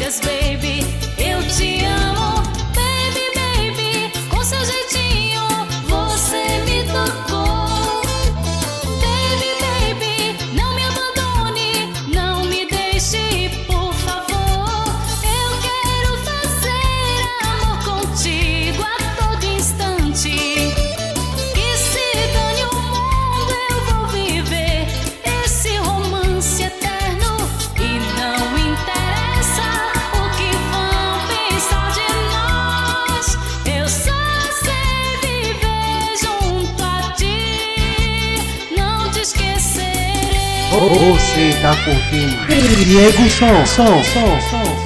Yes, baby, eu te amo. Baby, baby, com seu jeitinho você me tocou. Baby, baby, não me abandone, não me deixe, por favor. Eu quero fazer amor contigo a todo instante. E se dane o mundo, eu vou viver esse romance eterno. E não interessa o que vão pensar de nós, eu só sei viver junto a ti, não te esquecerei. Você tá curtindo Diego Som.